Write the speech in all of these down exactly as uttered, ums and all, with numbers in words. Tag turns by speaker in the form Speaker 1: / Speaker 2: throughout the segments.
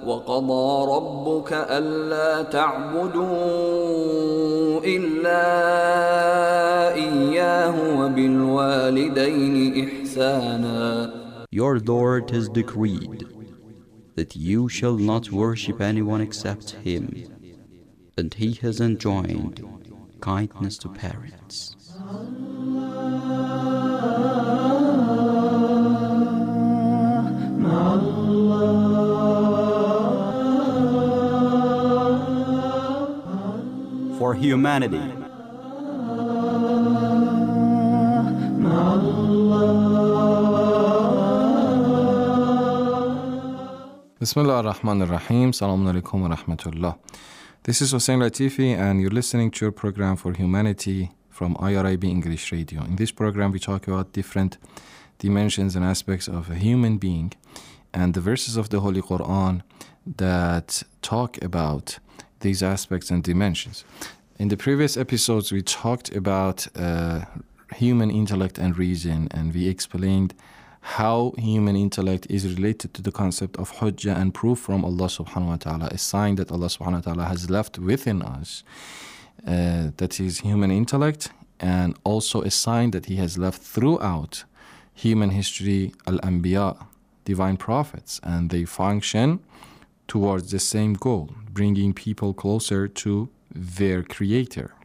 Speaker 1: وقضى ربك ألا تعبدوا إلا إياه وبالوالدين إحسانا.
Speaker 2: Your Lord has decreed that you shall not worship anyone except Him, and He has enjoined kindness to parents. For humanity.
Speaker 3: Bismillah ar-Rahman ar-Rahim. Assalamu alaikum wa rahmatullah. This is Hussein Latifi, and you're listening to your program For Humanity from I R I B English Radio. In this program, we talk about different dimensions and aspects of a human being and the verses of the Holy Quran that talk about these aspects and dimensions. In the previous episodes, we talked about uh, human intellect and reason, and we explained how human intellect is related to the concept of hujjah and proof from Allah subhanahu wa ta'ala, a sign that Allah subhanahu wa ta'ala has left within us, uh, that is human intellect, and also a sign that He has left throughout human history, al-anbiya, divine prophets, and they function towards the same goal, bringing people closer to their Creator.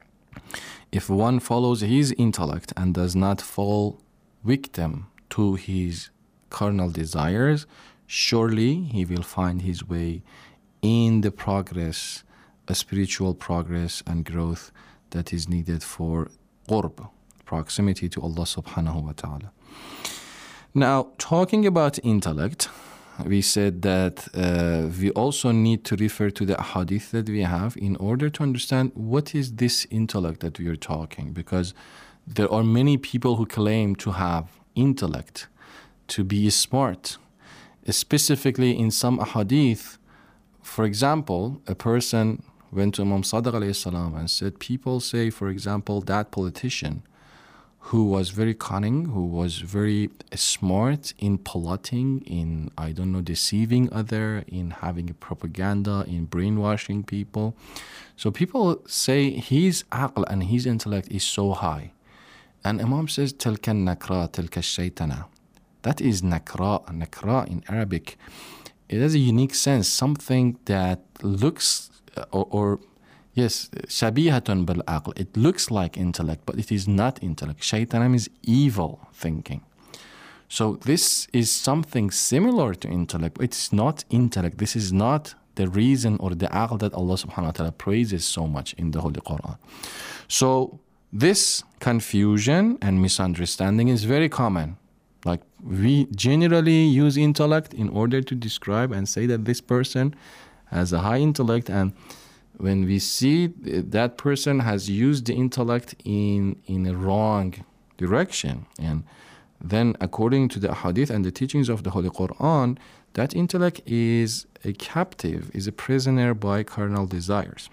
Speaker 3: If one follows his intellect and does not fall victim to his carnal desires, surely he will find his way in the progress, a spiritual progress and growth that is needed for qurb, proximity to Allah subhanahu wa ta'ala. Now, talking about intellect, we said that uh, we also need to refer to the hadith that we have in order to understand what is this intellect that we are talking, because there are many people who claim to have intellect, to be smart. Specifically in some hadith, for example, a person went to Imam Sadiq alayhi salam and said, people say, for example, that politician who was very cunning, who was very smart in plotting, in, I don't know, deceiving other, in having a propaganda, in brainwashing people. So people say his aql and his intellect is so high. And Imam says, tilka nakra, tilka shaytana. That is nakra. Nakra in Arabic, it has a unique sense, something that looks, or, or yes, shabihatun bil aql. It looks like intellect, but it is not intellect. Shaytanam is evil thinking. So this is something similar to intellect, but it's not intellect. This is not the reason or the aql that Allah subhanahu wa ta'ala praises so much in the Holy Quran. So this confusion and misunderstanding is very common. Like, we generally use intellect in order to describe and say that this person has a high intellect, and when we see that person has used the intellect in, in a wrong direction, and then according to the hadith and the teachings of the Holy Quran, that intellect is a captive, is a prisoner by carnal desires.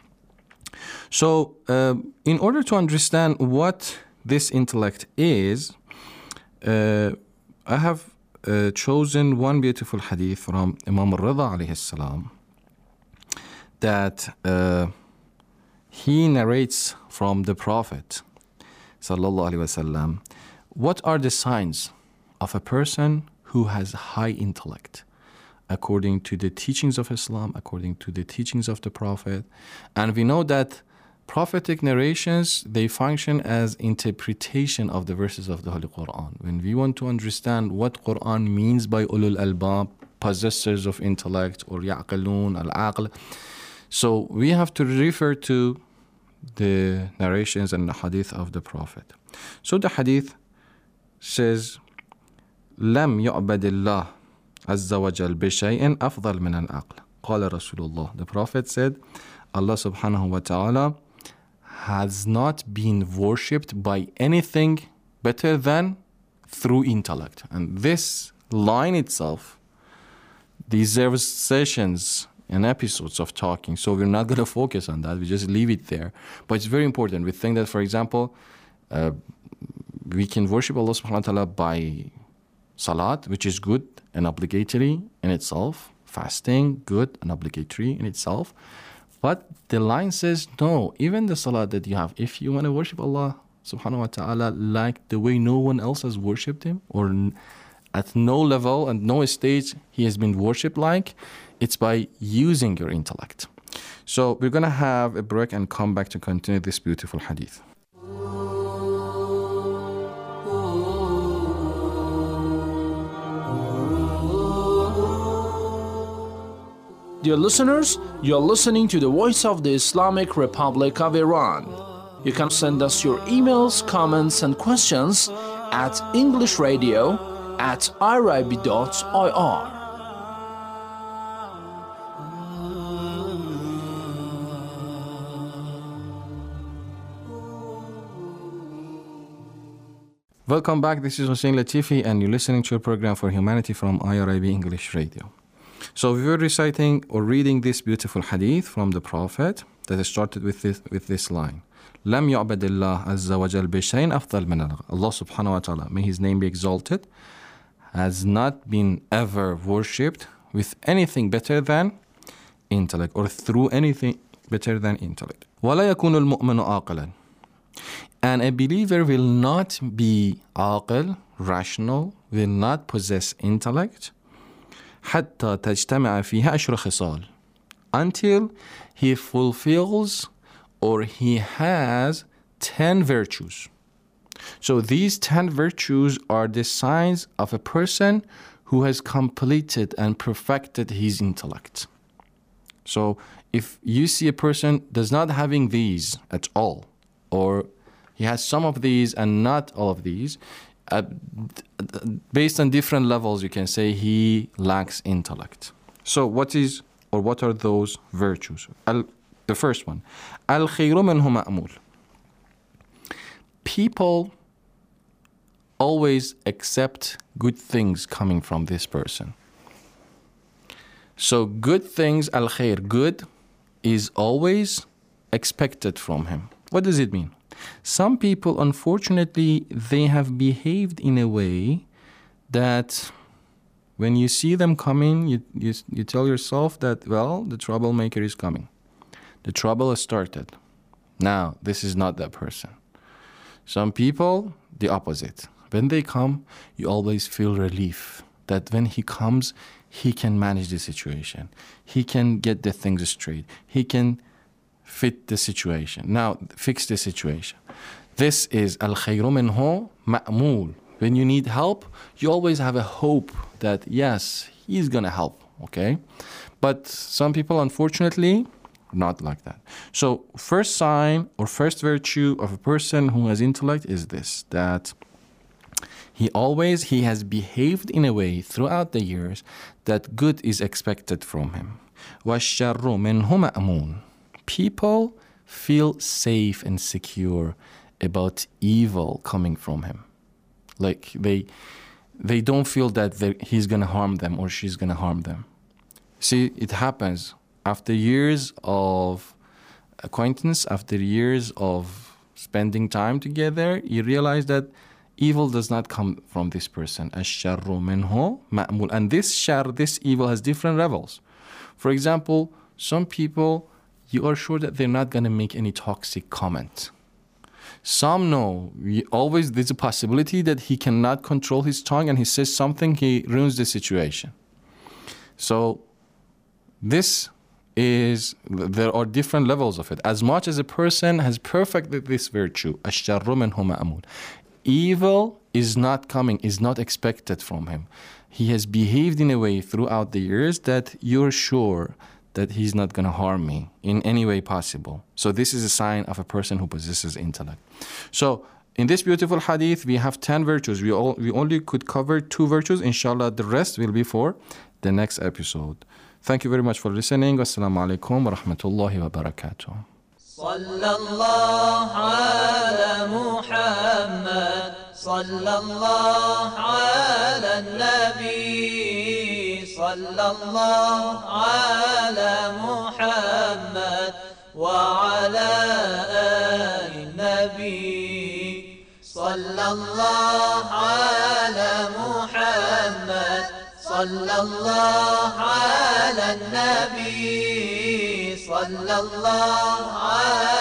Speaker 3: So, uh, in order to understand what this intellect is, uh, I have uh, chosen one beautiful hadith from Imam al-Rida alayhi salam that uh, he narrates from the Prophet sallallahu alaihi wasallam. What are the signs of a person who has high intellect? According to the teachings of Islam, according to the teachings of the Prophet. And we know that prophetic narrations, they function as interpretation of the verses of the Holy Quran. When we want to understand what Quran means by ulul albab, possessors of intellect, or ya'qilun, al-aql, so we have to refer to the narrations and the hadith of the Prophet. So the hadith says, لم يعبد الله عز وجل بشيء أفضل من العقل قال رسول الله. The Prophet said, Allah subhanahu wa ta'ala has not been worshipped by anything better than through intellect. And this line itself deserves sessions and episodes of talking. So we're not going to focus on that. We just leave it there. But it's very important. We think that, for example, uh, we can worship Allah subhanahu wa ta'ala by salat, which is good and obligatory in itself, fasting, good and obligatory in itself. But the line says, no, even the salah that you have, if you want to worship Allah subhanahu wa ta'ala like the way no one else has worshipped him, or at no level and no stage he has been worshipped like, it's by using your intellect. So we're going to have a break and come back to continue this beautiful hadith.
Speaker 4: Dear listeners, you're listening to the Voice of the Islamic Republic of Iran. You can send us your emails, comments, and questions at englishradio at irib dot I R.
Speaker 3: Welcome back. This is Hussein Latifi, and you're listening to a program for humanity from I R I B English Radio. So we were reciting or reading this beautiful hadith from the Prophet that started with this, with this line. لم يعبد الله عز وجل بشيء أفضل من الله. Allah subhanahu wa ta'ala, may His name be exalted, has not been ever worshipped with anything better than intellect, or through anything better than intellect. ولا يكون المؤمن عاقلا. And a believer will not be aqil, rational, will not possess intellect, حتى تجتمع فيها عشر خصال, until he fulfills or he has ten virtues. So these ten virtues are the signs of a person who has completed and perfected his intellect. So if you see a person does not having these at all, or he has some of these and not all of these, uh, based on different levels, you can say he lacks intellect. So what is, or what are those virtues? Al, the first one, al-khayru minhu ma'mul. People always accept good things coming from this person. So good things, al-khayr, good, is always expected from him. What does it mean? Some people, unfortunately, they have behaved in a way that when you see them coming, you, you, you tell yourself that, well, the troublemaker is coming. The trouble has started. Now, this is not that person. Some people, the opposite. When they come, you always feel relief that when he comes, he can manage the situation. He can get the things straight. He can fit the situation. Now, fix the situation. This is al-khayru minhu ma'mul. When you need help, you always have a hope that, yes, he's going to help, okay? But some people, unfortunately, not like that. So, first sign or first virtue of a person who has intellect is this, that he always, he has behaved in a way throughout the years that good is expected from him. وَالشَّرُّ مِنْهُ مَأْمُونَ. People feel safe and secure about evil coming from him. Like they they don't feel that he's going to harm them or she's going to harm them. See, it happens after years of acquaintance, after years of spending time together, you realize that evil does not come from this person. Ash-sharru minhu ma'mul. And this shar, this evil, has different levels. For example, some people, you are sure that they're not going to make any toxic comment. Some know, we always there's a possibility that he cannot control his tongue and he says something, he ruins the situation. So this is, there are different levels of it. As much as a person has perfected this virtue, ash-sharru minhu ma'mul, evil is not coming, is not expected from him. He has behaved in a way throughout the years that you're sure that he's not going to harm me in any way possible. So this is a sign of a person who possesses intellect. So in this beautiful hadith, we have ten virtues. We all we only could cover two virtues. Inshallah, the rest will be for the next episode. Thank you very much for listening. Assalamu alaikum wa rahmatullahi wa barakatuh.
Speaker 5: Sallallahu ala Muhammad, sallallahu ala Nabi. صلى الله على محمد وعلى آل النبي صلى الله على محمد صلى الله على النبي صلى الله عليه